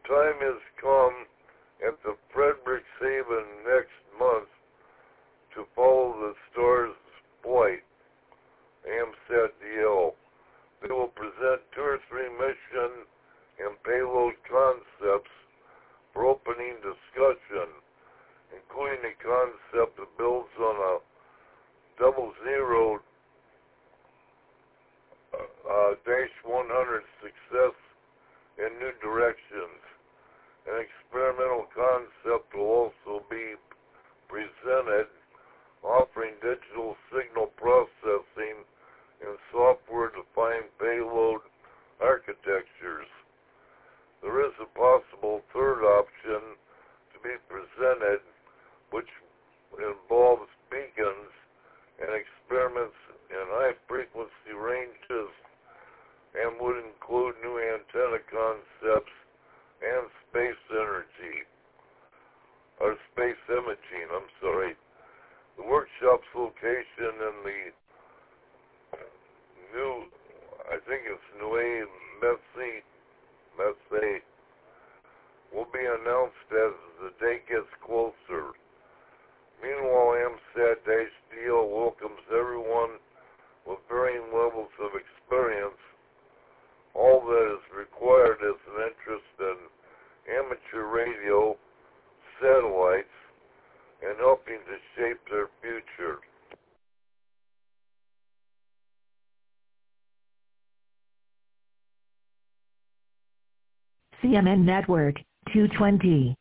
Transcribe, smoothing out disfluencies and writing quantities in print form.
time has come at the Frederikshaven next month to follow the star's flight, AMSAT DL. They will present 2 or 3 mission and payload concepts for opening discussion, including a concept that builds on a 00-100 success in new directions. An experimental concept will also be presented, offering digital signal processing and software-defined payload architectures. There is a possible third option to be presented, which involves beacons and experiments in high-frequency ranges and would include new antenna concepts and space imaging. The workshop's location in the new, I think it's Nieuwe Messe, will be announced as the day gets closer. Meanwhile, AMSAT-DL welcomes everyone with varying levels of experience. All that is required is an interest in amateur radio, satellites, and helping to shape their future. CMN Network 220.